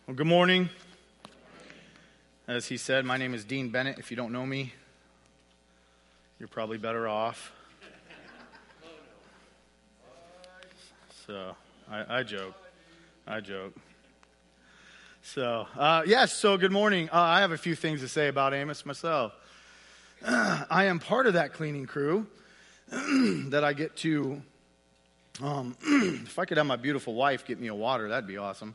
Well, good morning. As he said, my name is Dean Bennett. If you don't know me, you're probably better off. So, I joke. So, so good morning. I have a few things to say about Amos myself. I am part of that cleaning crew that I get to, if I could have my beautiful wife get me a water, that'd be awesome.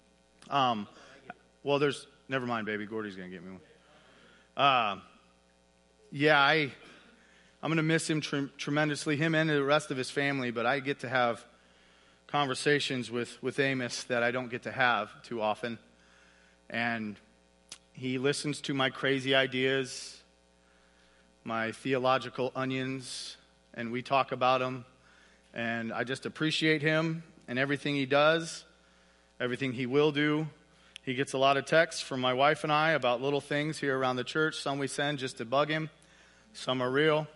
Never mind, baby. Gordy's going to get me one. I'm going to miss him tremendously, him and the rest of his family, but I get to have conversations with Amos that I don't get to have too often. And he listens to my crazy ideas, my theological onions, and we talk about them. And I just appreciate him and everything he does, everything he will do. He gets a lot of texts from my wife and I about little things here around the church. Some we send just to bug him. Some are real.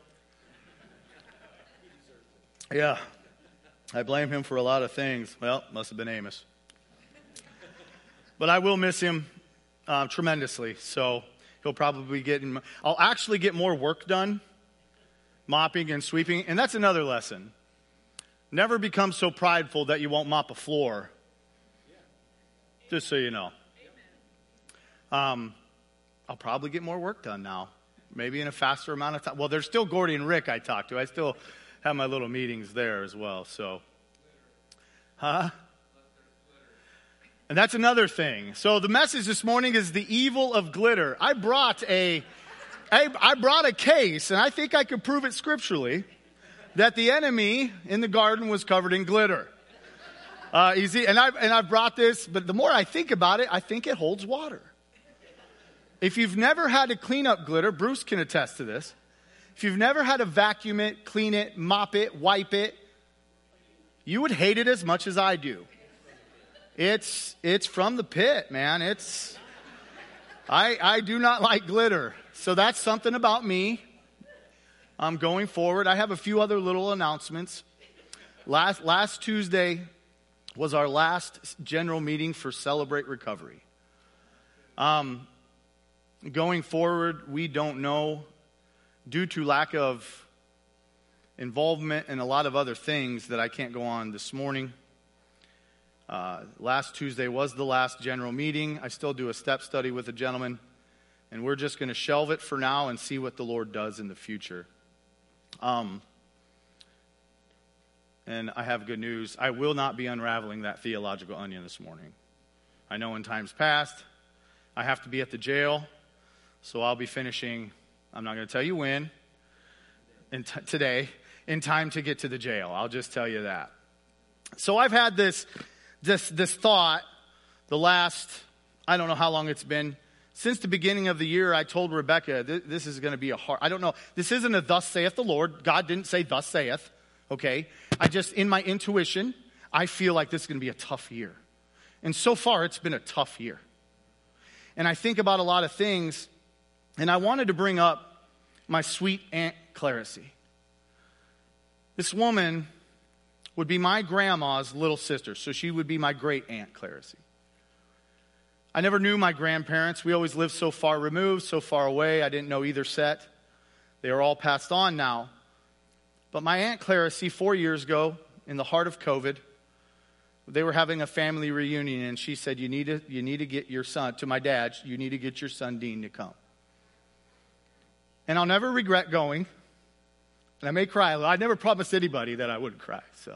Yeah. I blame him for a lot of things. Well, must have been Amos. But I will miss him tremendously. So he'll probably I'll actually get more work done, mopping and sweeping. And that's another lesson. Never become so prideful that you won't mop a floor. Just so you know. I'll probably get more work done now. Maybe in a faster amount of time. Well, there's still Gordy and Rick I talk to. I still have my little meetings there as well. So, And that's another thing. So the message this morning is the evil of glitter. I brought a case, and I think I could prove it scripturally, that the enemy in the garden was covered in glitter. Easy, and I've brought this, but the more I think about it, I think it holds water. If you've never had to clean up glitter, Bruce can attest to this. If you've never had to vacuum it, clean it, mop it, wipe it, you would hate it as much as I do. It's from the pit, man. I do not like glitter. So that's something about me. Going forward, I have a few other little announcements. Last Tuesday was our last general meeting for Celebrate Recovery. Going forward, we don't know, due to lack of involvement and a lot of other things that I can't go on this morning. Last Tuesday was the last general meeting. I still do a step study with a gentleman, and we're just going to shelve it for now and see what the Lord does in the future. And I have good news. I will not be unraveling that theological onion this morning. I know in times past, I have to be at the jail, so I'll be finishing, I'm not going to tell you when, today, in time to get to the jail. I'll just tell you that. So I've had this thought the last, I don't know how long it's been. Since the beginning of the year, I told Rebecca, this is going to be I don't know, this isn't a thus saith the Lord. God didn't say thus saith. Okay, in my intuition, I feel like this is going to be a tough year. And so far, it's been a tough year. And I think about a lot of things, and I wanted to bring up my sweet Aunt Clarice. This woman would be my grandma's little sister, so she would be my great Aunt Clarice. I never knew my grandparents. We always lived so far removed, so far away. I didn't know either set. They are all passed on now. But my Aunt Clarice, 4 years ago, in the heart of COVID, they were having a family reunion, and she said, you need to get your son, to my dad, you need to get your son Dean to come. And I'll never regret going. And I may cry a little. I never promised anybody that I wouldn't cry, so.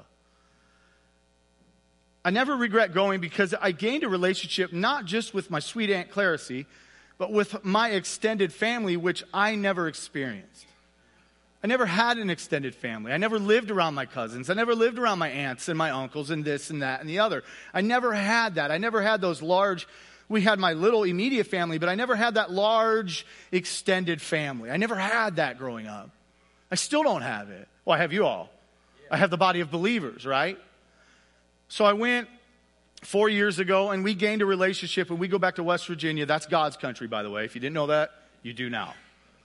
I never regret going because I gained a relationship not just with my sweet Aunt Clarice, but with my extended family, which I never experienced. I never had an extended family. I never lived around my cousins. I never lived around my aunts and my uncles and this and that and the other. I never had that. I never had those large, we had my little immediate family, but I never had that large extended family. I never had that growing up. I still don't have it. Well, I have you all. I have the body of believers, right? So I went 4 years ago, and we gained a relationship, and we go back to West Virginia. That's God's country, by the way. If you didn't know that, you do now.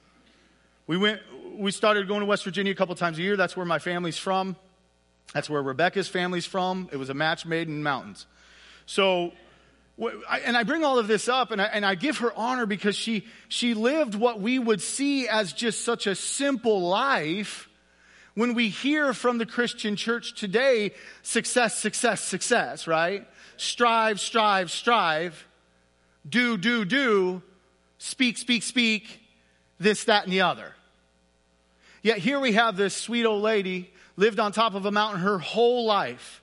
We started going to West Virginia a couple times a year. That's where my family's from. That's where Rebecca's family's from. It was a match made in the mountains. So And I bring all of this up, and I give her honor because she lived what we would see as just such a simple life. When we hear from the Christian church today, success, success, success, right? Strive, strive, strive. Do. Speak, speak, speak. This, that, and the other. Yet here we have this sweet old lady, lived on top of a mountain her whole life.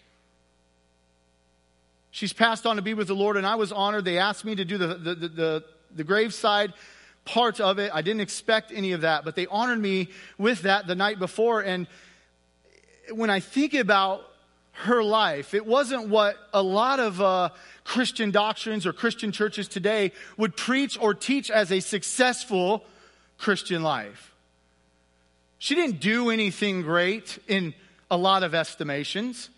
She's passed on to be with the Lord, and I was honored. They asked me to do the graveside part of it. I didn't expect any of that, but they honored me with that the night before. And when I think about her life, it wasn't what a lot of Christian doctrines or Christian churches today would preach or teach as a successful Christian life. She didn't do anything great in a lot of estimations.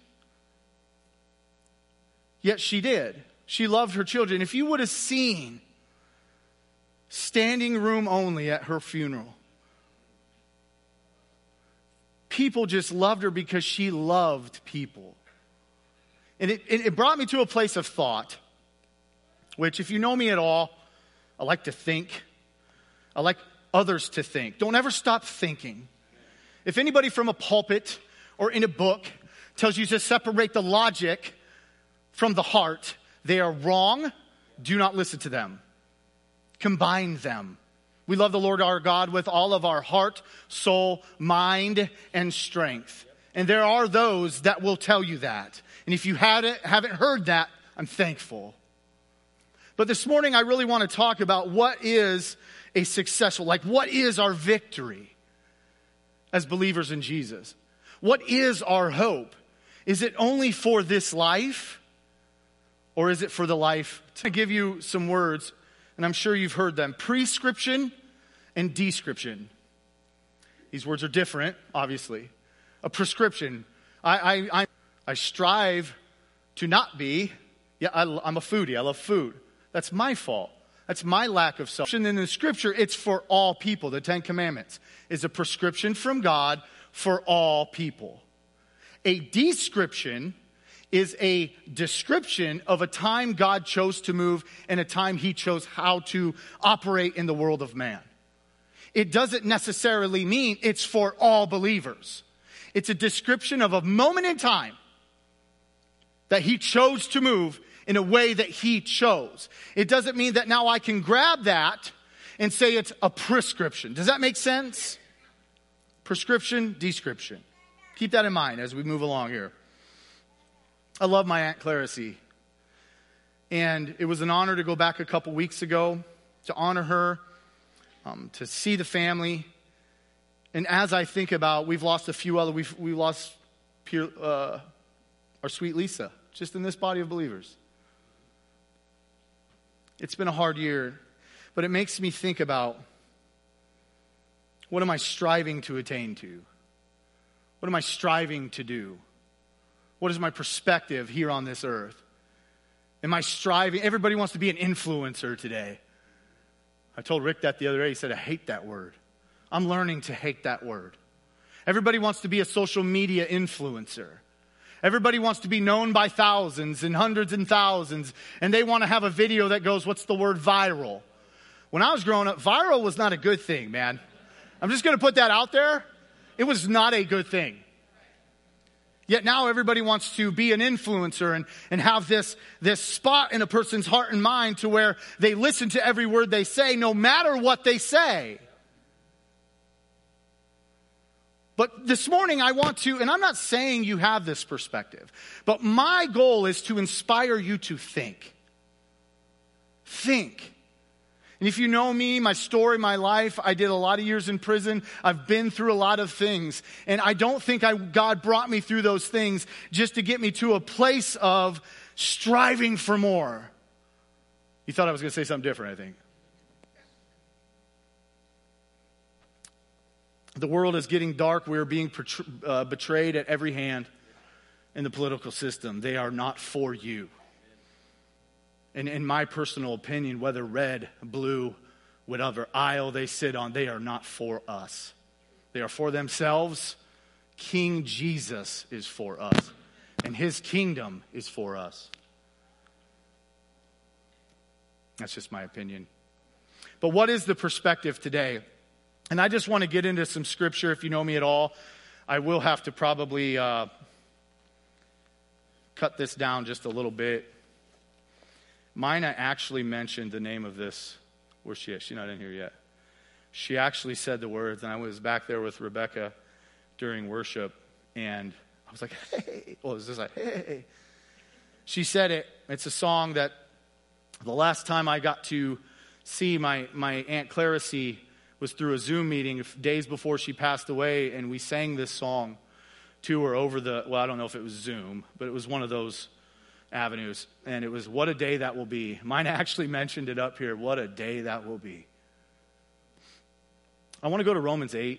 Yet she did. She loved her children. If you would have seen standing room only at her funeral, people just loved her because she loved people. And it brought me to a place of thought, which if you know me at all, I like to think. I like others to think. Don't ever stop thinking. If anybody from a pulpit or in a book tells you to separate the logic from the heart, they are wrong. Do not listen to them. Combine them. We love the Lord our God with all of our heart, soul, mind, and strength. And there are those that will tell you that. And if you haven't heard that, I'm thankful. But this morning I really want to talk about what is a successful, what is our victory as believers in Jesus? What is our hope? Is it only for this life? Or is it for the life? To give you some words, and I'm sure you've heard them. Prescription and description. These words are different, obviously. A prescription. I strive to not be. Yeah, I'm a foodie. I love food. That's my fault. That's my lack of self. And in the scripture, it's for all people. The Ten Commandments is a prescription from God for all people. A description is a description of a time God chose to move and a time he chose how to operate in the world of man. It doesn't necessarily mean it's for all believers. It's a description of a moment in time that he chose to move in a way that he chose. It doesn't mean that now I can grab that and say it's a prescription. Does that make sense? Prescription, description. Keep that in mind as we move along here. I love my Aunt Clarice. And it was an honor to go back a couple weeks ago to honor her, to see the family. And as I think about, we've lost a few other, we lost our sweet Lisa, just in this body of believers. It's been a hard year, but it makes me think about, what am I striving to attain to? What am I striving to do? What is my perspective here on this earth? Am I striving? Everybody wants to be an influencer today. I told Rick that the other day. He said, I hate that word. I'm learning to hate that word. Everybody wants to be a social media influencer. Everybody wants to be known by thousands and hundreds and thousands. And they want to have a video that goes, what's the word, viral? When I was growing up, viral was not a good thing, man. I'm just going to put that out there. It was not a good thing. Yet now everybody wants to be an influencer and have this spot in a person's heart and mind to where they listen to every word they say, no matter what they say. But this morning I want to, and I'm not saying you have this perspective, but my goal is to inspire you to think. Think. And if you know me, my story, my life, I did a lot of years in prison. I've been through a lot of things. And I don't think God brought me through those things just to get me to a place of striving for more. You thought I was going to say something different, I think. The world is getting dark. We're being betrayed at every hand in the political system. They are not for you. And in my personal opinion, whether red, blue, whatever aisle they sit on, they are not for us. They are for themselves. King Jesus is for us. And his kingdom is for us. That's just my opinion. But what is the perspective today? And I just want to get into some scripture. If you know me at all, I will have to probably cut this down just a little bit. Mina actually mentioned the name of this. Where's she at? She's not in here yet. She actually said the words, and I was back there with Rebecca during worship, and I was like, hey. Well, it was just like, hey. She said it. It's a song that the last time I got to see my Aunt Clarice was through a Zoom meeting days before she passed away, and we sang this song to her over I don't know if it was Zoom, but it was one of those avenues, and it was What a Day That Will Be. Mine actually mentioned it up here, what a day that will be. I want to go to Romans 8.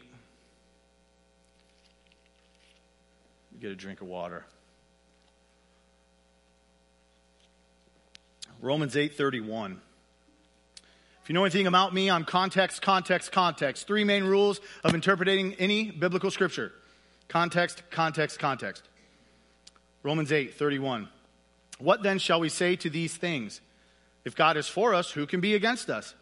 Get a drink of water. Romans 8:31. If you know anything about me, I'm context, context, context. 3 main rules of interpreting any biblical scripture. Context, context, context. Romans 8:31. What then shall we say to these things? If God is for us, who can be against us?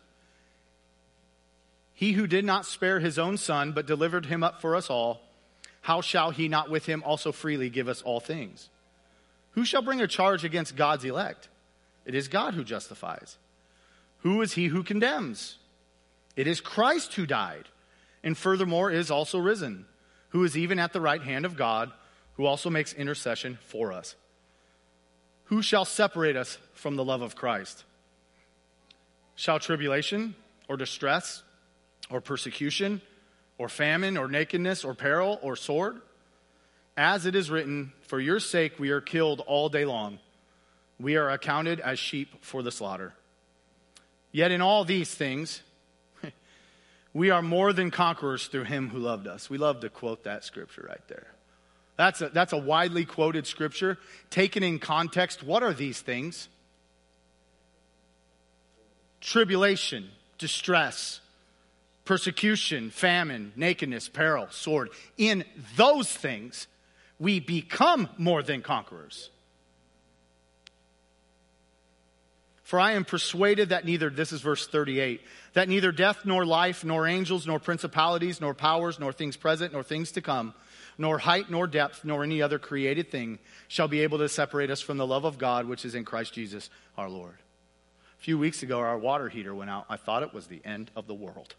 He who did not spare his own son, but delivered him up for us all, how shall he not with him also freely give us all things? Who shall bring a charge against God's elect? It is God who justifies. Who is he who condemns? It is Christ who died, and furthermore is also risen, who is even at the right hand of God, who also makes intercession for us. Who shall separate us from the love of Christ? Shall tribulation or distress or persecution or famine or nakedness or peril or sword? As it is written, for your sake we are killed all day long. We are accounted as sheep for the slaughter. Yet in all these things, we are more than conquerors through him who loved us. We love to quote that scripture right there. That's a widely quoted scripture. Taken in context, what are these things? Tribulation, distress, persecution, famine, nakedness, peril, sword. In those things, we become more than conquerors. For I am persuaded that neither, this is verse 38, that neither death nor life, nor angels, nor principalities, nor powers, nor things present, nor things to come, nor height, nor depth, nor any other created thing shall be able to separate us from the love of God, which is in Christ Jesus our Lord. A few weeks ago, our water heater went out. I thought it was the end of the world.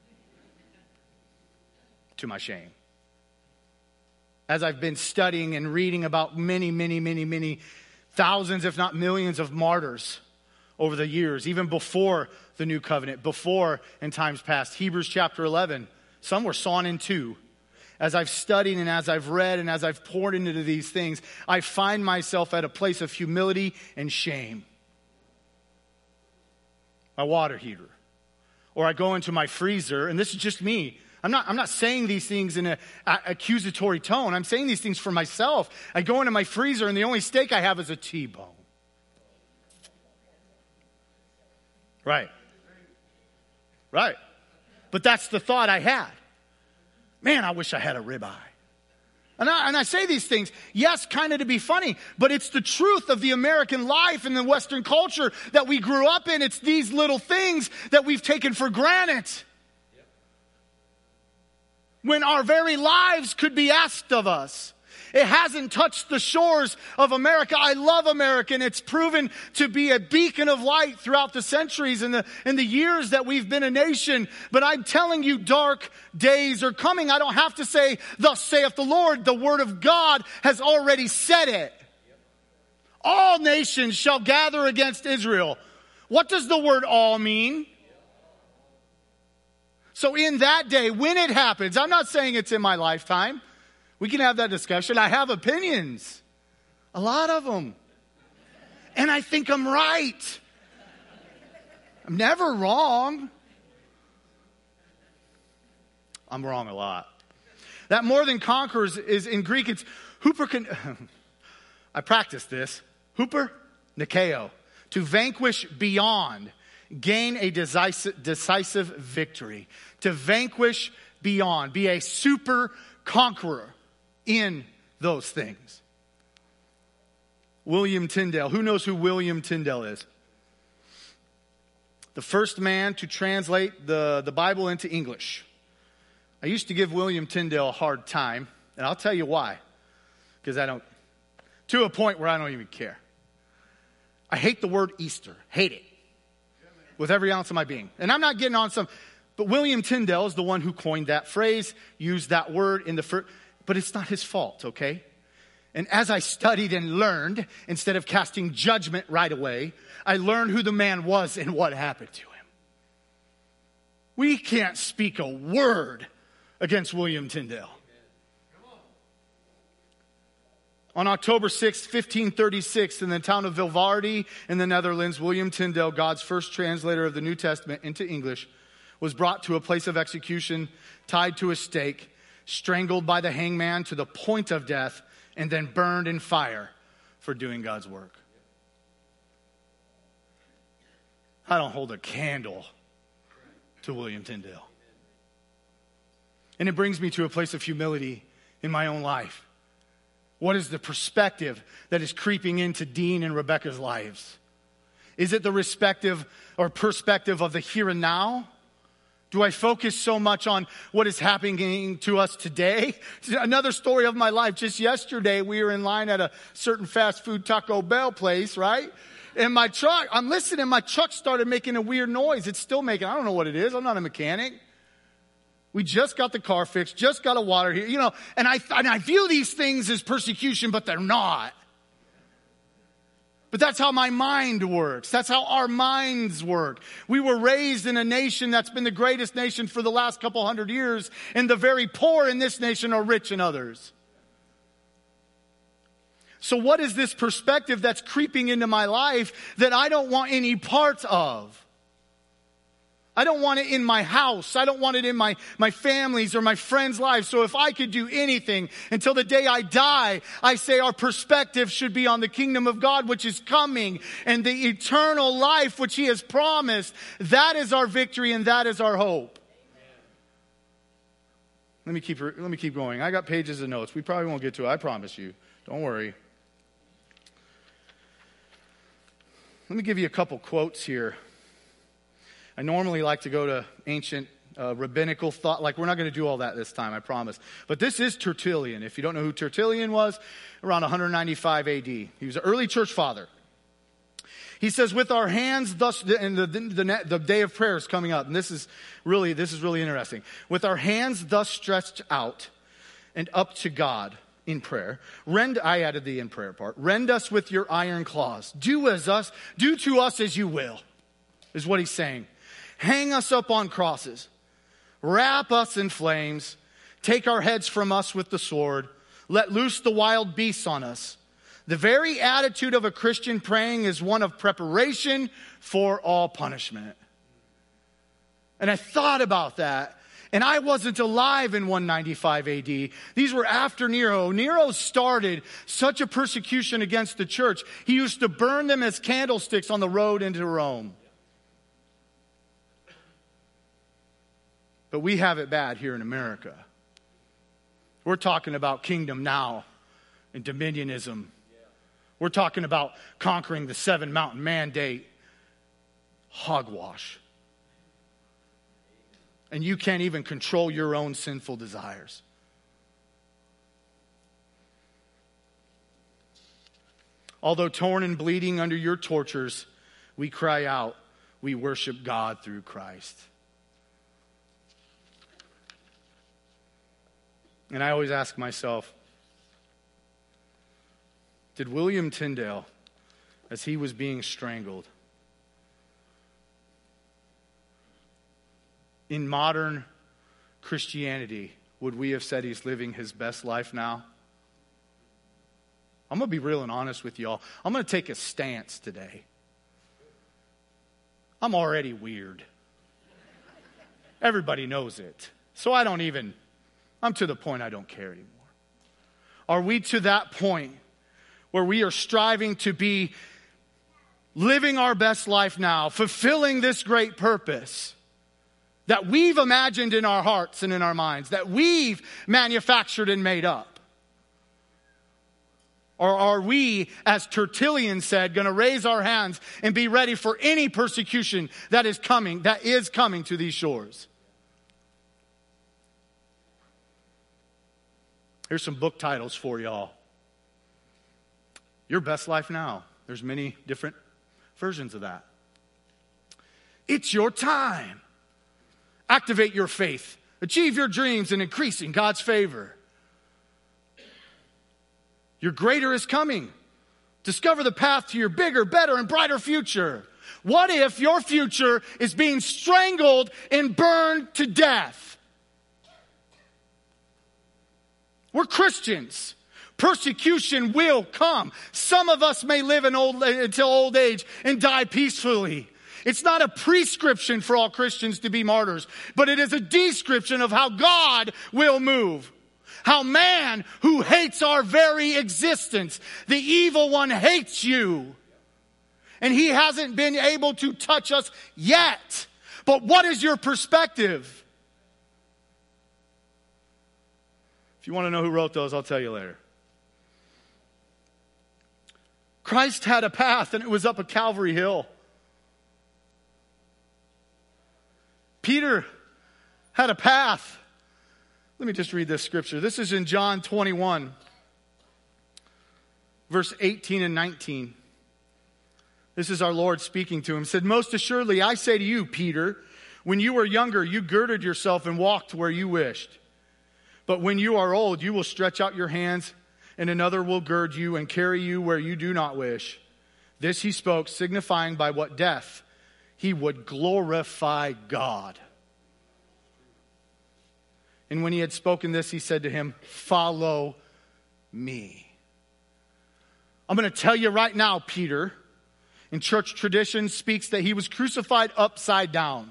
To my shame. As I've been studying and reading about many thousands, if not millions of martyrs over the years, even before the new covenant, before in times past. Hebrews chapter 11, some were sawn in two. As I've studied and as I've read and as I've poured into these things, I find myself at a place of humility and shame. My water heater. Or I go into my freezer, and this is just me. I'm not saying these things in an accusatory tone. I'm saying these things for myself. I go into my freezer, and the only steak I have is a T-bone. Right. But that's the thought I had. Man, I wish I had a ribeye. And I say these things, yes, kind of to be funny, but it's the truth of the American life and the Western culture that we grew up in. It's these little things that we've taken for granted. When our very lives could be asked of us. It hasn't touched the shores of America. I love America, and it's proven to be a beacon of light throughout the centuries and the years that we've been a nation. But I'm telling you, dark days are coming. I don't have to say, thus saith the Lord. The word of God has already said it. All nations shall gather against Israel. What does the word all mean? So in that day, when it happens, I'm not saying it's in my lifetime. We can have that discussion. I have opinions. A lot of them. And I think I'm right. I'm never wrong. I'm wrong a lot. That more than conquerors is in Greek, it's I practiced this. Huper Nikeo. To vanquish beyond. Gain a decisive victory. To vanquish beyond. Be a super conqueror in those things. William Tyndale. Who knows who William Tyndale is? the first man to translate the Bible into English. I used to give William Tyndale a hard time, and I'll tell you why. Because to a point where I don't even care. I hate the word Easter. Hate it. With every ounce of my being. And I'm not getting on but William Tyndale is the one who coined that phrase, used that word in the first, but it's not his fault, okay? And as I studied and learned, instead of casting judgment right away, I learned who the man was and what happened to him. We can't speak a word against William Tyndale. On October 6, 1536, in the town of Vilvardi in the Netherlands, William Tyndale, God's first translator of the New Testament into English, was brought to a place of execution, tied to a stake, strangled by the hangman to the point of death, and then burned in fire for doing God's work. I don't hold a candle to William Tyndale. And it brings me to a place of humility in my own life. What is the perspective that is creeping into Dean and Rebecca's lives? Is it the perspective of the here and now? Do I focus so much on what is happening to us today? Another story of my life. Just yesterday, we were in line at a certain fast food Taco Bell place, right? And my truck started making a weird noise. It's still making, I don't know what it is. I'm not a mechanic. We just got the car fixed, just got a water heater, and I view these things as persecution, but they're not. But that's how my mind works. That's how our minds work. We were raised in a nation that's been the greatest nation for the last couple hundred years, and the very poor in this nation are rich in others. So what is this perspective that's creeping into my life that I don't want any parts of? I don't want it in my house. I don't want it in my family's or my friends' lives. So if I could do anything until the day I die, I say our perspective should be on the kingdom of God, which is coming, and the eternal life which He has promised. That is our victory and that is our hope. Let me keep going. I got pages of notes. We probably won't get to it. I promise you. Don't worry. Let me give you a couple quotes here. I normally like to go to ancient rabbinical thought. We're not going to do all that this time, I promise. But this is Tertullian. If you don't know who Tertullian was, around 195 AD. He was an early church father. He says, with our hands thus, and the day of prayer is coming up, and this is really interesting. With our hands thus stretched out and up to God in prayer, I added the in prayer part, rend us with your iron claws. Do to us as you will, is what he's saying. Hang us up on crosses. Wrap us in flames. Take our heads from us with the sword. Let loose the wild beasts on us. The very attitude of a Christian praying is one of preparation for all punishment. And I thought about that. And I wasn't alive in 195 AD. These were after Nero. Nero started such a persecution against the church. He used to burn them as candlesticks on the road into Rome. But we have it bad here in America. We're talking about kingdom now and dominionism. We're talking about conquering the 7 mountain mandate. Hogwash. And you can't even control your own sinful desires. Although torn and bleeding under your tortures, we cry out, we worship God through Christ. And I always ask myself, did William Tyndale, as he was being strangled, in modern Christianity, would we have said he's living his best life now? I'm going to be real and honest with y'all. I'm going to take a stance today. I'm already weird. Everybody knows it. So I'm to the point I don't care anymore. Are we to that point where we are striving to be living our best life now, fulfilling this great purpose that we've imagined in our hearts and in our minds, that we've manufactured and made up? Or are we, as Tertullian said, going to raise our hands and be ready for any persecution that is coming to these shores? Here's some book titles for y'all. Your Best Life Now. There's many different versions of that. It's your time. Activate your faith. Achieve your dreams and increase in God's favor. Your greater is coming. Discover the path to your bigger, better, and brighter future. What if your future is being strangled and burned to death? We're Christians. Persecution will come. Some of us may live until old age and die peacefully. It's not a prescription for all Christians to be martyrs, but it is a description of how God will move. How man who hates our very existence, the evil one hates you. And he hasn't been able to touch us yet. But what is your perspective? If you want to know who wrote those, I'll tell you later. Christ had a path, and it was up a Calvary hill. Peter had a path. Let me just read this scripture. This is in John 21, verse 18 and 19. This is our Lord speaking to him. He said, "Most assuredly, I say to you, Peter, when you were younger, you girded yourself and walked where you wished. But when you are old, you will stretch out your hands, and another will gird you and carry you where you do not wish." This he spoke, signifying by what death he would glorify God. And when he had spoken this, he said to him, "Follow me." I'm going to tell you right now, Peter, in church tradition speaks that he was crucified upside down.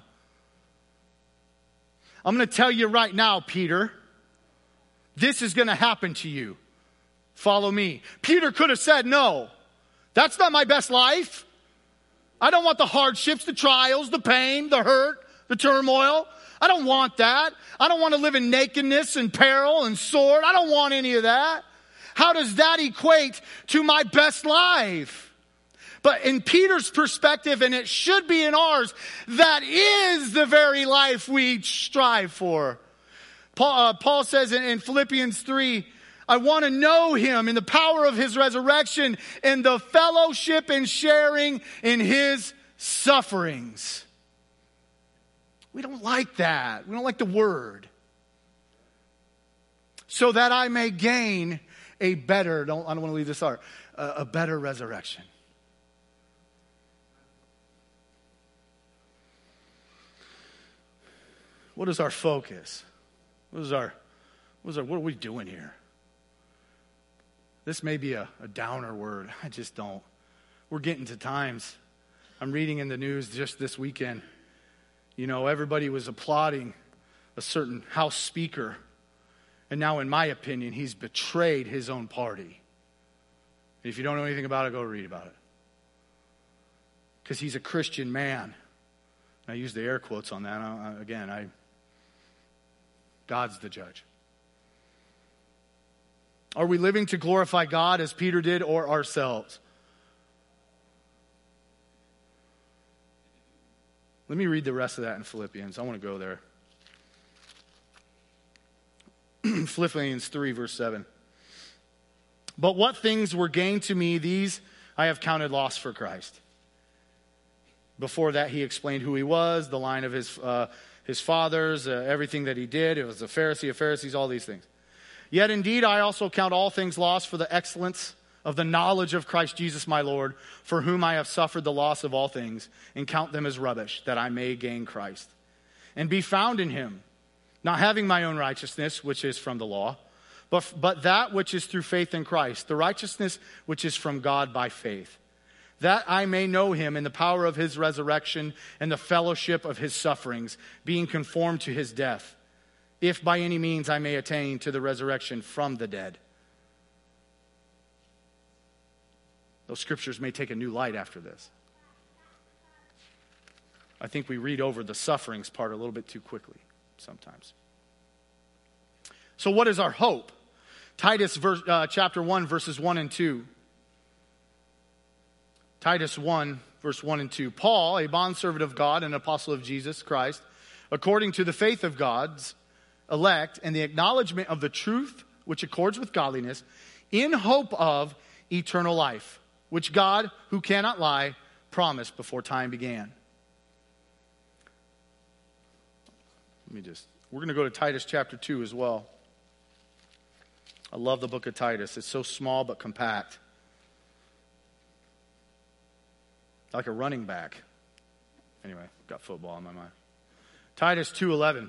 I'm going to tell you right now, Peter, this is going to happen to you. Follow me. Peter could have said, "No, that's not my best life. I don't want the hardships, the trials, the pain, the hurt, the turmoil. I don't want that. I don't want to live in nakedness and peril and sword. I don't want any of that. How does that equate to my best life?" But in Peter's perspective, and it should be in ours, that is the very life we strive for. Paul says in Philippians 3, "I want to know him in the power of his resurrection and the fellowship and sharing in his sufferings." We don't like that. We don't like the word. "So that I may gain a better," I don't want to leave this out, a better resurrection. What is our focus? What are we doing here? This may be a downer word. I just don't. We're getting to times. I'm reading in the news just this weekend. You know, everybody was applauding a certain House Speaker. And now, in my opinion, he's betrayed his own party. And if you don't know anything about it, go read about it. Because he's a Christian man. I use the air quotes on that. God's the judge. Are we living to glorify God as Peter did, or ourselves? Let me read the rest of that in Philippians. I want to go there. Philippians 3, verse 7. "But what things were gained to me, these I have counted loss for Christ." Before that, he explained who he was, the line of his fathers, everything that he did. It was a Pharisee of Pharisees, all these things. "Yet indeed I also count all things lost for the excellence of the knowledge of Christ Jesus my Lord, for whom I have suffered the loss of all things, and count them as rubbish, that I may gain Christ, and be found in him, not having my own righteousness, which is from the law, but that which is through faith in Christ, the righteousness which is from God by faith, that I may know him in the power of his resurrection and the fellowship of his sufferings, being conformed to his death, if by any means I may attain to the resurrection from the dead." Those scriptures may take a new light after this. I think we read over the sufferings part a little bit too quickly sometimes. So what is our hope? Titus chapter 1, verses 1 and 2. Titus 1, verse 1 and 2. Paul, a bondservant of God and apostle of Jesus Christ, according to the faith of God's elect and the acknowledgement of the truth which accords with godliness, in hope of eternal life, which God, who cannot lie, promised before time began. We're going to go to Titus chapter 2 as well. I love the book of Titus. It's so small but compact. Like a running back. Anyway, got football in my mind. Titus 2:11.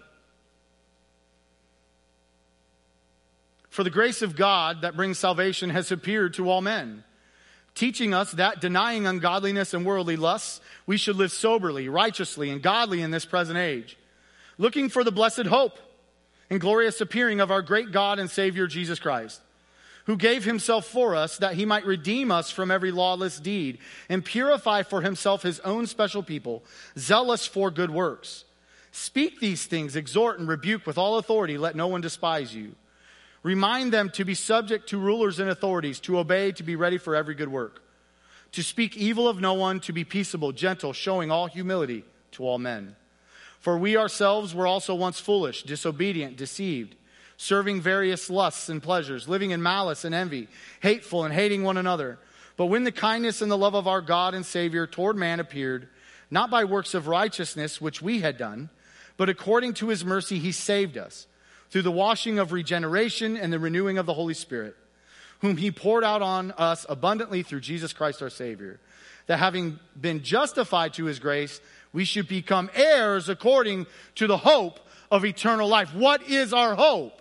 For the grace of God that brings salvation has appeared to all men, teaching us that denying ungodliness and worldly lusts, we should live soberly, righteously, and godly in this present age, looking for the blessed hope and glorious appearing of our great God and Savior Jesus Christ, who gave himself for us that he might redeem us from every lawless deed and purify for himself his own special people, zealous for good works. Speak these things, exhort and rebuke with all authority, let no one despise you. Remind them to be subject to rulers and authorities, to obey, to be ready for every good work, to speak evil of no one, to be peaceable, gentle, showing all humility to all men. For we ourselves were also once foolish, disobedient, deceived, serving various lusts and pleasures, living in malice and envy, hateful and hating one another. But when the kindness and the love of our God and Savior toward man appeared, not by works of righteousness which we had done, but according to his mercy he saved us, through the washing of regeneration and the renewing of the Holy Spirit, whom he poured out on us abundantly through Jesus Christ our Savior, that having been justified to his grace, we should become heirs according to the hope of eternal life. What is our hope?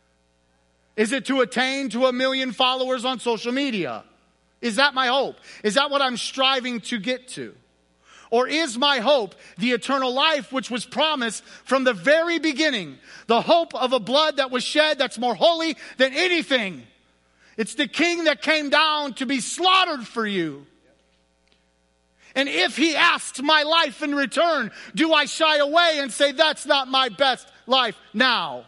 Is it to attain to 1 million followers on social media? Is that my hope? Is that what I'm striving to get to? Or is my hope the eternal life which was promised from the very beginning? The hope of a blood that was shed that's more holy than anything. It's the King that came down to be slaughtered for you. And if he asks my life in return, do I shy away and say, that's not my best life now?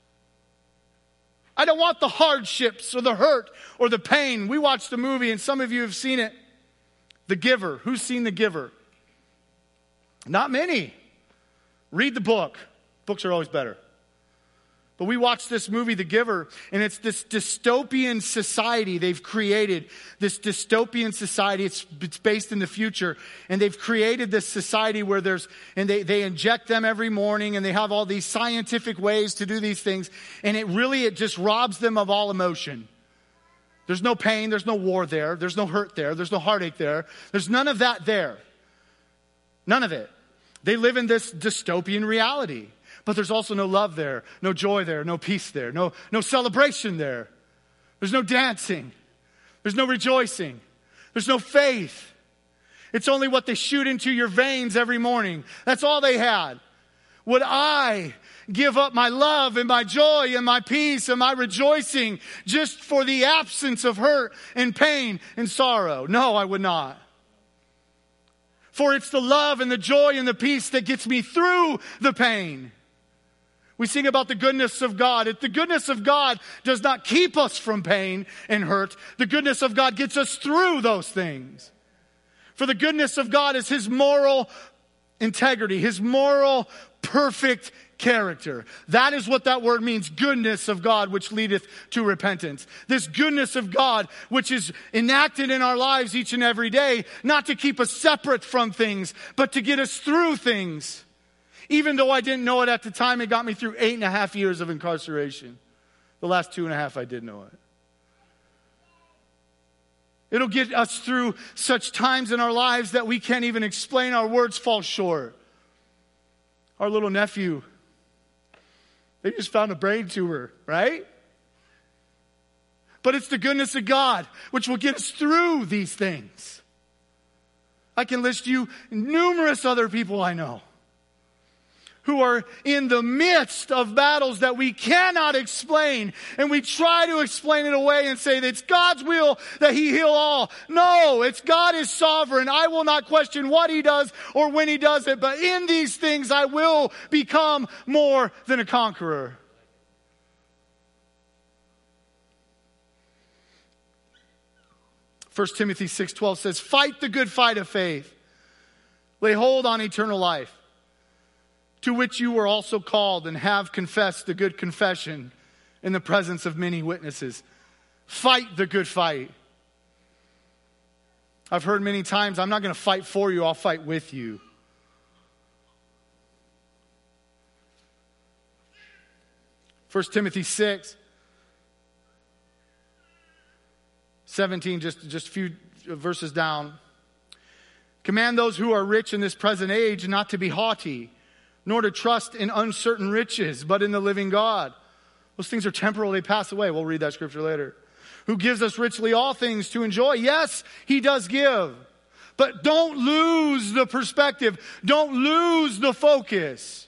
I don't want the hardships or the hurt or the pain. We watched the movie, and some of you have seen it, The Giver. Who's seen The Giver? Not many. Read the book. Books are always better. But we watched this movie, The Giver, and it's this dystopian society they've created. This dystopian society, it's based in the future. And they've created this society where they inject them every morning, and they have all these scientific ways to do these things. And it just robs them of all emotion. There's no pain, there's no war there, there's no hurt there, there's no heartache there. There's none of that there. None of it. They live in this dystopian reality. But there's also no love there, no joy there, no peace there, no celebration there. There's no dancing. There's no rejoicing. There's no faith. It's only what they shoot into your veins every morning. That's all they had. Would I give up my love and my joy and my peace and my rejoicing just for the absence of hurt and pain and sorrow? No, I would not. For it's the love and the joy and the peace that gets me through the pain. We sing about the goodness of God. The goodness of God does not keep us from pain and hurt. The goodness of God gets us through those things. For the goodness of God is his moral integrity, his moral perfect character. That is what that word means, goodness of God, which leadeth to repentance. This goodness of God, which is enacted in our lives each and every day, not to keep us separate from things, but to get us through things. Even though I didn't know it at the time, it got me through 8.5 years of incarceration. The last 2.5, I did know it. It'll get us through such times in our lives that we can't even explain. Our words fall short. Our little nephew, they just found a brain tumor, right? But it's the goodness of God which will get us through these things. I can list you numerous other people I know who are in the midst of battles that we cannot explain. And we try to explain it away and say that it's God's will that he heal all. No, it's God is sovereign. I will not question what he does or when he does it. But in these things I will become more than a conqueror. 1 Timothy 6:12 says, fight the good fight of faith. Lay hold on eternal life, to which you were also called and have confessed the good confession in the presence of many witnesses. Fight the good fight. I've heard many times, I'm not going to fight for you, I'll fight with you. First Timothy 6:17, just a few verses down. Command those who are rich in this present age not to be haughty, nor to trust in uncertain riches, but in the living God. Those things are temporal, they pass away. We'll read that scripture later. Who gives us richly all things to enjoy. Yes, he does give. But don't lose the perspective. Don't lose the focus.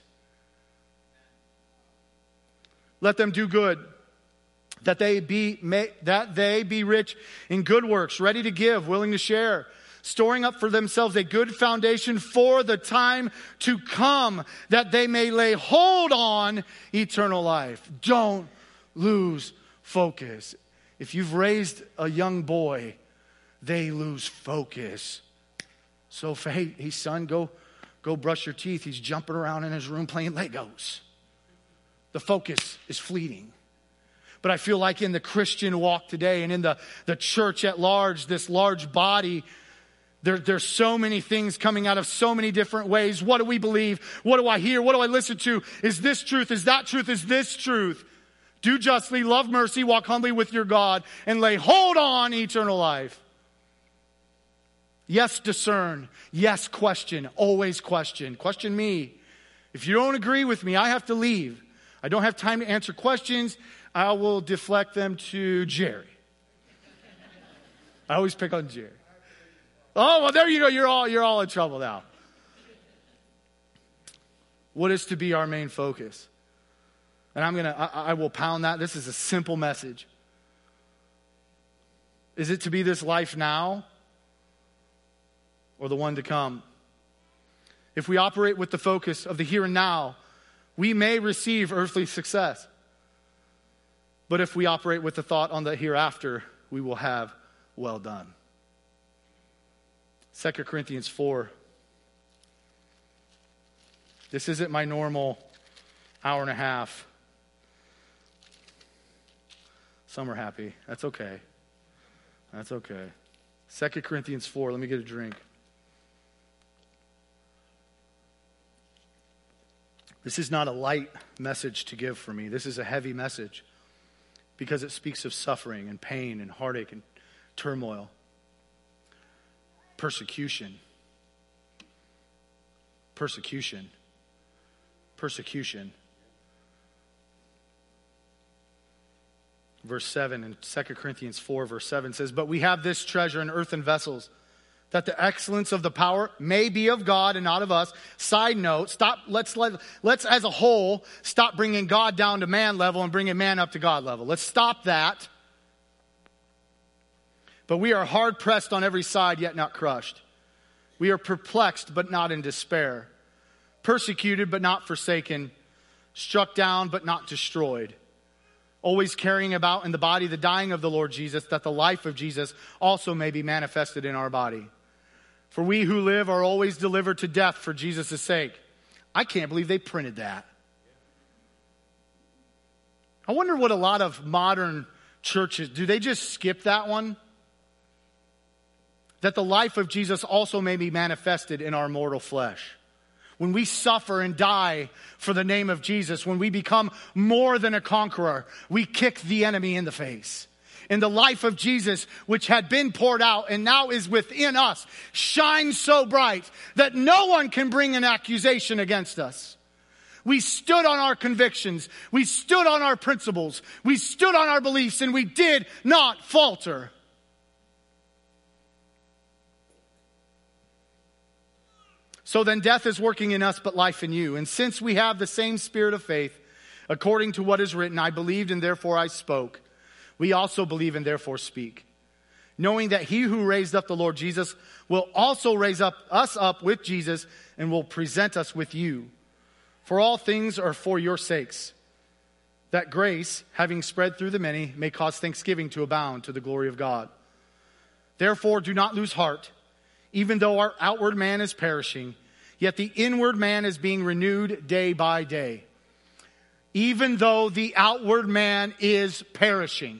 Let them do good, that they be rich in good works, ready to give, willing to share, storing up for themselves a good foundation for the time to come, that they may lay hold on eternal life. Don't lose focus. If you've raised a young boy, they lose focus. So, hey son, go brush your teeth. He's jumping around in his room playing Legos. The focus is fleeting. But I feel like in the Christian walk today and in the church at large, this large body, there's so many things coming out of so many different ways. What do we believe? What do I hear? What do I listen to? Is this truth? Is that truth? Is this truth? Do justly, love mercy, walk humbly with your God, and lay hold on eternal life. Yes, discern. Yes, question. Always question. Question me. If you don't agree with me, I have to leave. I don't have time to answer questions. I will deflect them to Jerry. I always pick on Jerry. Oh, well, there you go. You're all in trouble now. What is to be our main focus? And I will pound that. This is a simple message. Is it to be this life now or the one to come? If we operate with the focus of the here and now, we may receive earthly success. But if we operate with the thought on the hereafter, we will have well done. 2 Corinthians 4. This isn't my normal hour and a half. Some are happy. That's okay. That's okay. 2 Corinthians 4. Let me get a drink. This is not a light message to give for me. This is a heavy message because it speaks of suffering and pain and heartache and turmoil, persecution. Persecution. Persecution. Verse 7 in 2 Corinthians 4, verse 7 says, but we have this treasure in earthen vessels, that the excellence of the power may be of God and not of us. Side note, let's as a whole, stop bringing God down to man level and bringing man up to God level. Let's stop that. But we are hard pressed on every side, yet not crushed. We are perplexed, but not in despair. Persecuted, but not forsaken. Struck down, but not destroyed. Always carrying about in the body the dying of the Lord Jesus, that the life of Jesus also may be manifested in our body. For we who live are always delivered to death for Jesus' sake. I can't believe they printed that. I wonder what a lot of modern churches, do they just skip that one? That the life of Jesus also may be manifested in our mortal flesh. When we suffer and die for the name of Jesus, when we become more than a conqueror, we kick the enemy in the face. And the life of Jesus, which had been poured out and now is within us, shines so bright that no one can bring an accusation against us. We stood on our convictions. We stood on our principles. We stood on our beliefs, and we did not falter. So then death is working in us, but life in you. And since we have the same spirit of faith, according to what is written, I believed and therefore I spoke. We also believe and therefore speak. Knowing that he who raised up the Lord Jesus will also raise us up with Jesus and will present us with you. For all things are for your sakes, that grace, having spread through the many, may cause thanksgiving to abound to the glory of God. Therefore, do not lose heart, even though our outward man is perishing, yet the inward man is being renewed day by day. Even though the outward man is perishing.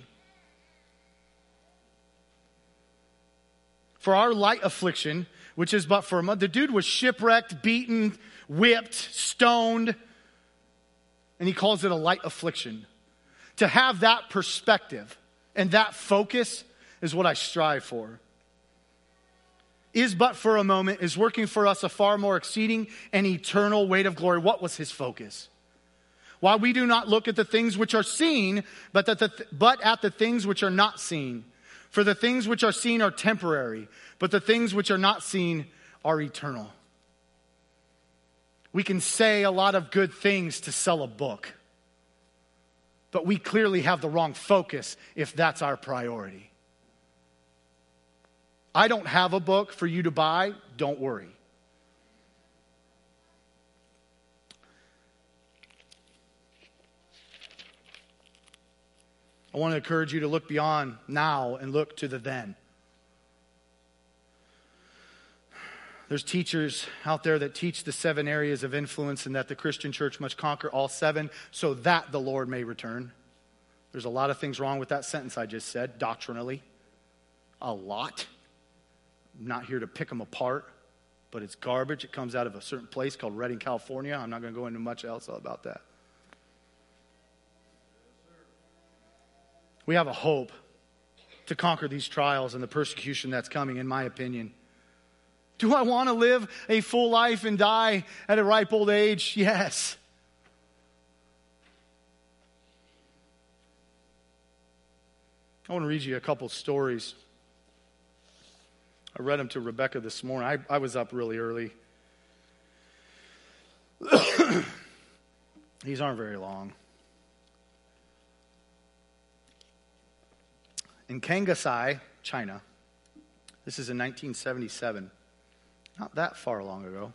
For our light affliction, which is but for a month, the dude was shipwrecked, beaten, whipped, stoned, and he calls it a light affliction. To have that perspective and that focus is what I strive for. Is but for a moment, is working for us a far more exceeding and eternal weight of glory. What was his focus? While we do not look at the things which are seen, but at the things which are not seen. For the things which are seen are temporary, but the things which are not seen are eternal. We can say a lot of good things to sell a book, but we clearly have the wrong focus if that's our priority. I don't have a book for you to buy, don't worry. I want to encourage you to look beyond now and look to the then. There's teachers out there that teach the 7 areas of influence and that the Christian church must conquer all 7 so that the Lord may return. There's a lot of things wrong with that sentence I just said, doctrinally. A lot. I'm not here to pick them apart, but it's garbage. It comes out of a certain place called Redding, California. I'm not going to go into much else about that. We have a hope to conquer these trials and the persecution that's coming, in my opinion. Do I want to live a full life and die at a ripe old age? Yes. I want to read you a couple stories. I read them to Rebecca this morning. I was up really early. These aren't very long. In Kangasai, China, this is in 1977, not that far long ago,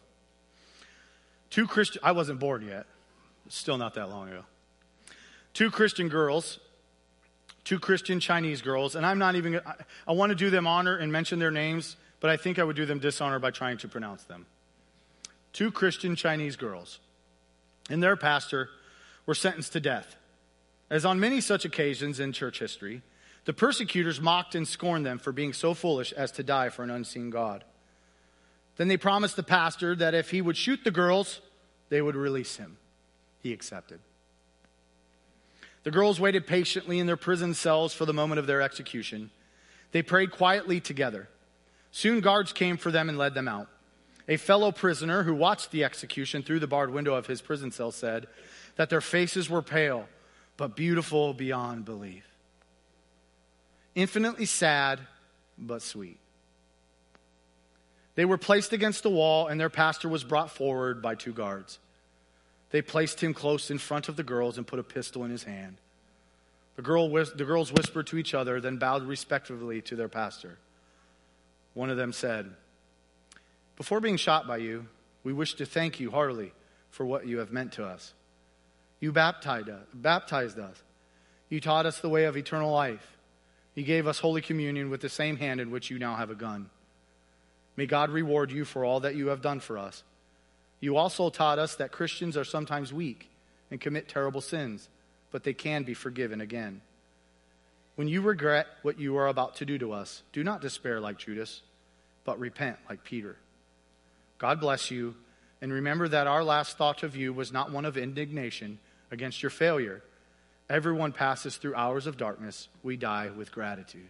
I wasn't born yet, still not that long ago. 2 Christian girls, 2 Christian Chinese girls, and I want to do them honor and mention their names, but I think I would do them dishonor by trying to pronounce them. 2 Christian Chinese girls and their pastor were sentenced to death. As on many such occasions in church history, the persecutors mocked and scorned them for being so foolish as to die for an unseen God. Then they promised the pastor that if he would shoot the girls, they would release him. He accepted. The girls waited patiently in their prison cells for the moment of their execution. They prayed quietly together. Soon guards came for them and led them out. A fellow prisoner who watched the execution through the barred window of his prison cell said that their faces were pale, but beautiful beyond belief. Infinitely sad, but sweet. They were placed against the wall, and their pastor was brought forward by 2 guards. They placed him close in front of the girls and put a pistol in his hand. The girls whispered to each other, then bowed respectfully to their pastor. One of them said, "Before being shot by you, we wish to thank you heartily for what you have meant to us. You baptized us. You taught us the way of eternal life. You gave us Holy Communion with the same hand in which you now have a gun. May God reward you for all that you have done for us. You also taught us that Christians are sometimes weak and commit terrible sins, but they can be forgiven again. When you regret what you are about to do to us, do not despair like Judas, but repent like Peter. God bless you, and remember that our last thought of you was not one of indignation against your failure. Everyone passes through hours of darkness. We die with gratitude."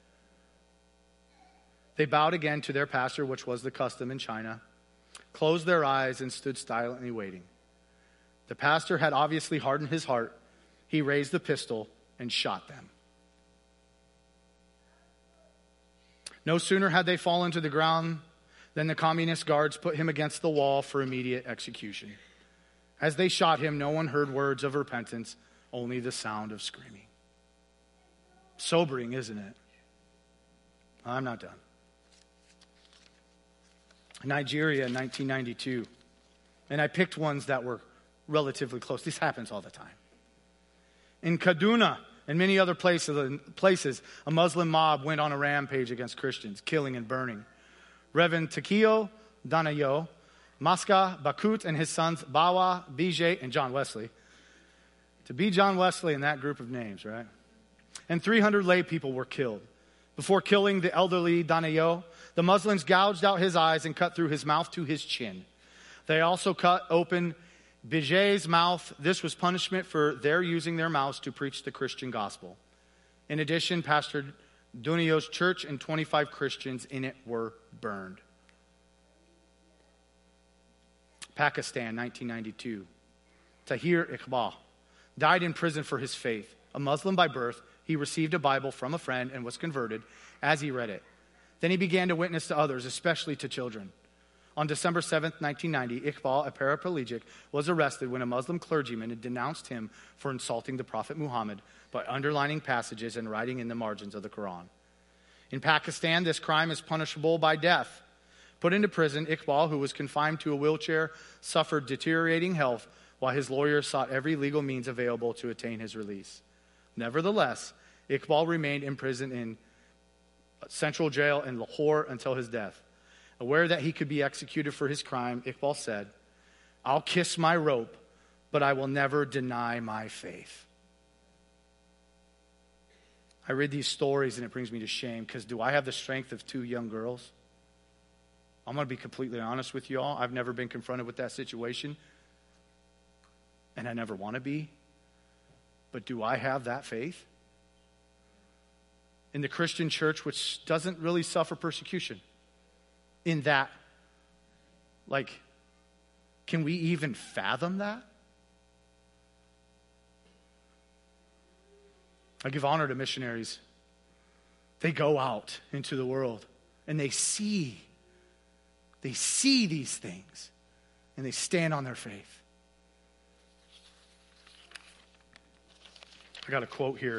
They bowed again to their pastor, which was the custom in China, closed their eyes, and stood silently waiting. The pastor had obviously hardened his heart. He raised the pistol and shot them. No sooner had they fallen to the ground than the communist guards put him against the wall for immediate execution. As they shot him, no one heard words of repentance, only the sound of screaming. Sobering, isn't it? I'm not done. Nigeria in 1992. And I picked ones that were relatively close. This happens all the time. In Kaduna, In many other places, a Muslim mob went on a rampage against Christians, killing and burning. Reverend Takio Danayo, Maska Bakut and his sons Bawa, Bijay, and John Wesley. To be John Wesley in that group of names, right? And 300 lay people were killed. Before killing the elderly Danayo, the Muslims gouged out his eyes and cut through his mouth to his chin. They also cut open Bijay's mouth. This was punishment for their using their mouths to preach the Christian gospel. In addition, Pastor Danayo's church and 25 Christians in it were burned. Pakistan, 1992. Tahir Iqbal died in prison for his faith. A Muslim by birth, he received a Bible from a friend and was converted as he read it. Then he began to witness to others, especially to children. On December 7th, 1990, Iqbal, a paraplegic, was arrested when a Muslim clergyman had denounced him for insulting the Prophet Muhammad by underlining passages and writing in the margins of the Quran. In Pakistan, this crime is punishable by death. Put into prison, Iqbal, who was confined to a wheelchair, suffered deteriorating health while his lawyers sought every legal means available to attain his release. Nevertheless, Iqbal remained imprisoned in central jail in Lahore until his death. Aware that he could be executed for his crime, Iqbal said, "I'll kiss my rope, but I will never deny my faith." I read these stories and it brings me to shame, because do I have the strength of 2 young girls? I'm going to be completely honest with you all. I've never been confronted with that situation, and I never want to be. But do I have that faith? In the Christian church, which doesn't really suffer persecution, in that, can we even fathom that? I give honor to missionaries. They go out into the world and they see these things and they stand on their faith. I got a quote here.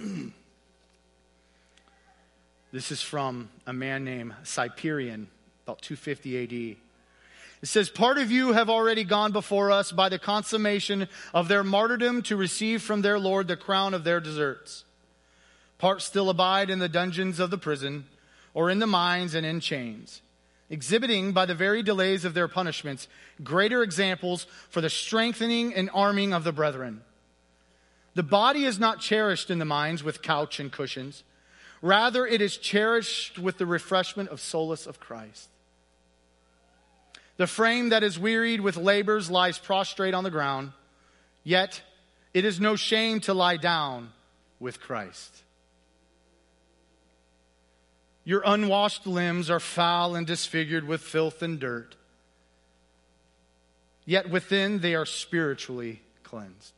This is from a man named Cyprian, about 250 AD. It says, "Part of you have already gone before us by the consummation of their martyrdom to receive from their Lord the crown of their deserts. Part still abide in the dungeons of the prison, or in the mines and in chains, exhibiting by the very delays of their punishments greater examples for the strengthening and arming of the brethren. The body is not cherished in the mines with couch and cushions. Rather, it is cherished with the refreshment of solace of Christ. The frame that is wearied with labors lies prostrate on the ground, yet it is no shame to lie down with Christ. Your unwashed limbs are foul and disfigured with filth and dirt, yet within they are spiritually cleansed.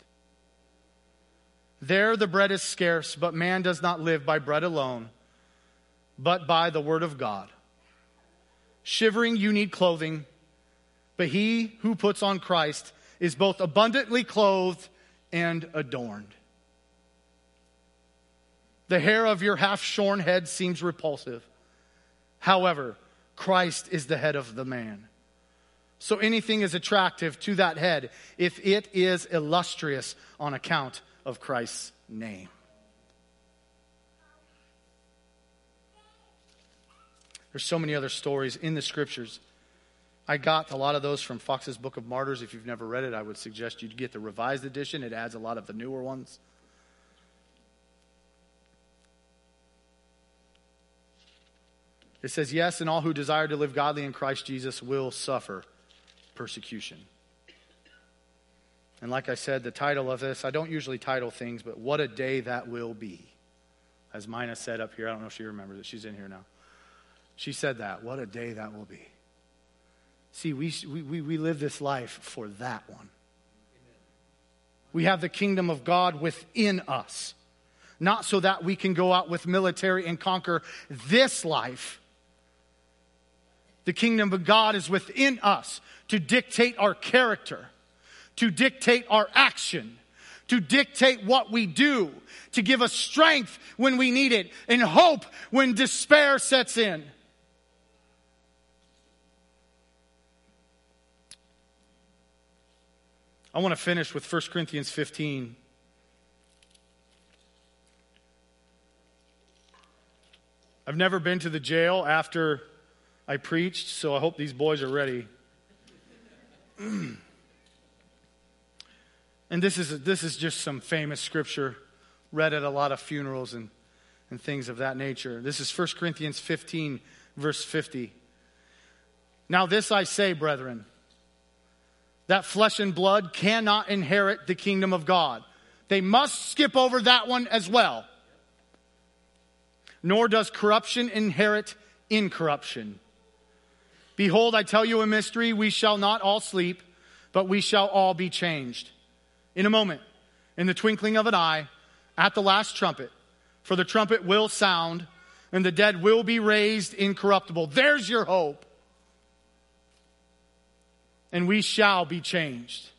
There the bread is scarce, but man does not live by bread alone, but by the word of God. Shivering, you need clothing, but he who puts on Christ is both abundantly clothed and adorned. The hair of your half-shorn head seems repulsive. However, Christ is the head of the man. So anything is attractive to that head if it is illustrious on account of Christ's name." There's so many other stories in the scriptures. I got a lot of those from Fox's Book of Martyrs. If you've never read it, I would suggest you get the revised edition. It adds a lot of the newer ones. It says, "Yes, and all who desire to live godly in Christ Jesus will suffer persecution." And like I said, the title of this, I don't usually title things, but what a day that will be. As Mina said up here, I don't know if she remembers it. She's in here now. She said that. What a day that will be. See, we live this life for that one. We have the kingdom of God within us. Not so that we can go out with military and conquer this life. The kingdom of God is within us to dictate our character, to dictate our action, to dictate what we do, to give us strength when we need it, and hope when despair sets in. I want to finish with 1 Corinthians 15. I've never been to the jail after I preached, so I hope these boys are ready. And this is just some famous scripture read at a lot of funerals and things of that nature. This is 1 Corinthians 15, verse 50. Now this I say, brethren, that flesh and blood cannot inherit the kingdom of God. They must skip over that one as well. Nor does corruption inherit incorruption. Behold, I tell you a mystery. We shall not all sleep, but we shall all be changed. In a moment, in the twinkling of an eye, at the last trumpet. For the trumpet will sound, and the dead will be raised incorruptible. There's your hope. And we shall be changed.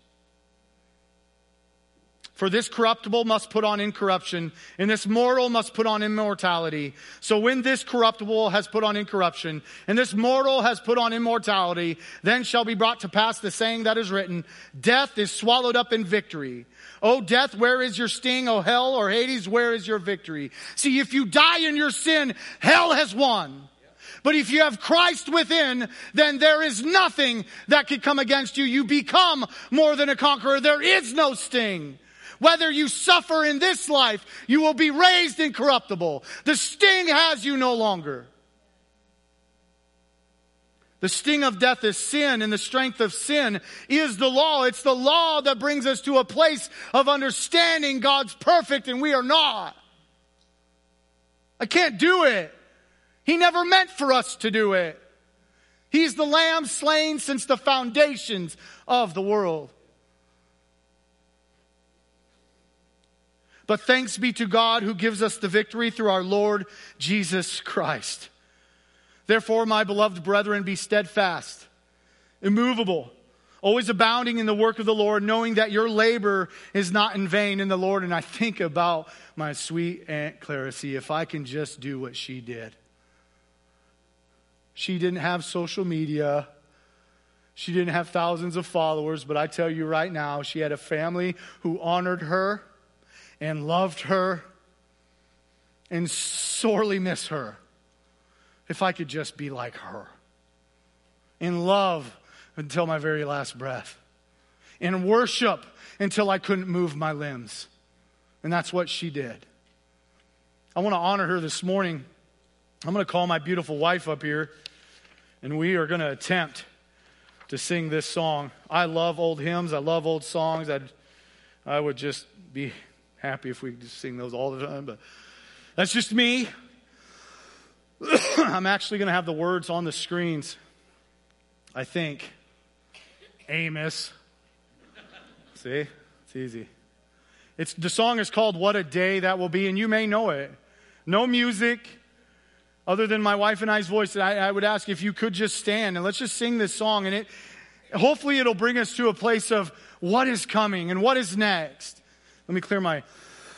For this corruptible must put on incorruption, and this mortal must put on immortality. So when this corruptible has put on incorruption, and this mortal has put on immortality, then shall be brought to pass the saying that is written, death is swallowed up in victory. O death, where is your sting? O hell or Hades, where is your victory? See, if you die in your sin, hell has won. But if you have Christ within, then there is nothing that can come against you. You become more than a conqueror. There is no sting. Whether you suffer in this life, you will be raised incorruptible. The sting has you no longer. The sting of death is sin, and the strength of sin is the law. It's the law that brings us to a place of understanding God's perfect and we are not. I can't do it. He never meant for us to do it. He's the Lamb slain since the foundations of the world. But thanks be to God who gives us the victory through our Lord Jesus Christ. Therefore, my beloved brethren, be steadfast, immovable, always abounding in the work of the Lord, knowing that your labor is not in vain in the Lord. And I think about my sweet Aunt Clarice, if I can just do what she did. She didn't have social media. She didn't have thousands of followers, but I tell you right now, she had a family who honored her and loved her and sorely miss her. If I could just be like her. In love until my very last breath. In worship until I couldn't move my limbs. And that's what she did. I want to honor her this morning. I'm going to call my beautiful wife up here. And we are going to attempt to sing this song. I love old hymns. I love old songs. I would just be happy if we could just sing those all the time. But that's just me. I'm actually going to have the words on the screens. I think. Amos. See? It's easy. The song is called What a Day That Will Be, and you may know it. No music other than my wife and I's voice. I would ask if you could just stand and let's just sing this song. And hopefully it'll bring us to a place of what is coming and what is next. Let me clear my...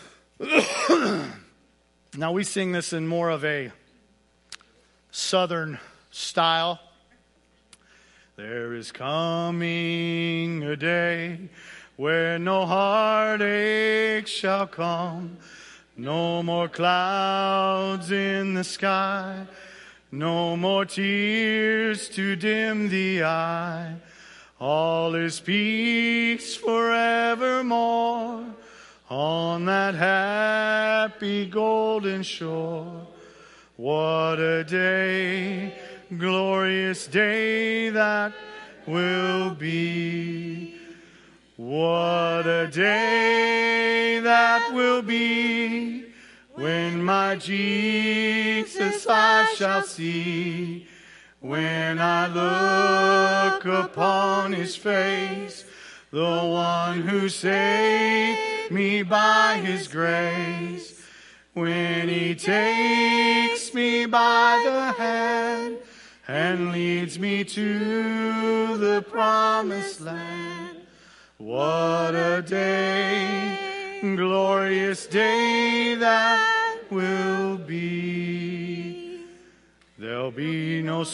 Now we sing this in more of a Southern style. There is coming a day where no heartache shall come, no more clouds in the sky, no more tears to dim the eye. All is peace forevermore on that happy golden shore. What a day, glorious day that will be. What a day that will be when my Jesus I shall see. When I look upon his face, the one who saved me by his grace. When he takes me by the hand and leads me to the promised land. What a day, glorious day that will be. There'll be no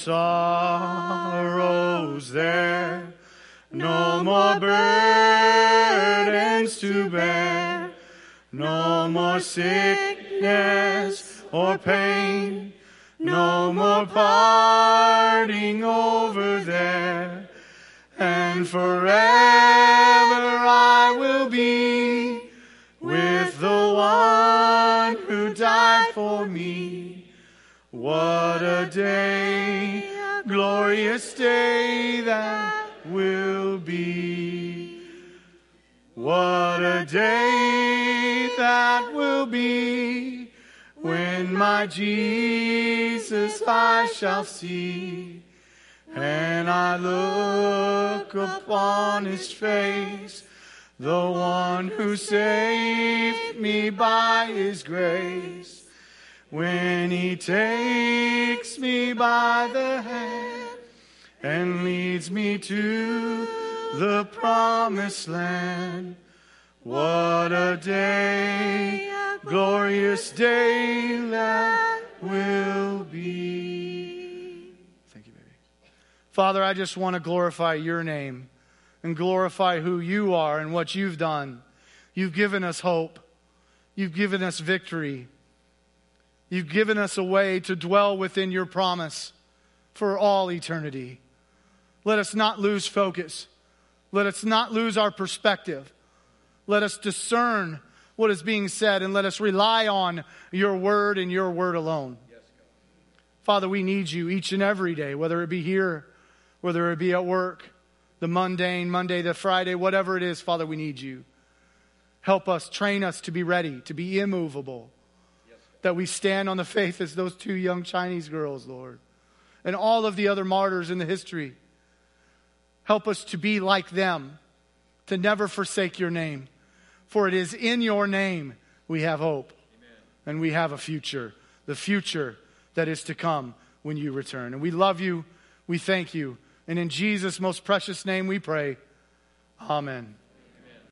sorrows there, no more burdens to bear, no more sickness or pain, No more parting over there. And forever I will be with the one who died for me. What a day, glorious day that will be. What a day that will be, when my Jesus I shall see, and I look upon his face, the one who saved me by his grace. When he takes me by the hand and leads me to the promised land. What a day, glorious day that will be. Thank you, baby. Father, I just want to glorify your name and glorify who you are and what you've done. You've given us hope. You've given us victory. You've given us a way to dwell within your promise for all eternity. Let us not lose focus. Let us not lose our perspective. Let us discern what is being said, and let us rely on your word and your word alone. Yes, Father, we need you each and every day, whether it be here, whether it be at work, the mundane, Monday to Friday, whatever it is, Father, we need you. Help us, train us to be ready, to be immovable. That we stand on the faith as those two young Chinese girls, Lord. And all of the other martyrs in the history. Help us to be like them. To never forsake your name. For it is in your name we have hope. Amen. And we have a future. The future that is to come when you return. And we love you. We thank you. And in Jesus' most precious name we pray. Amen.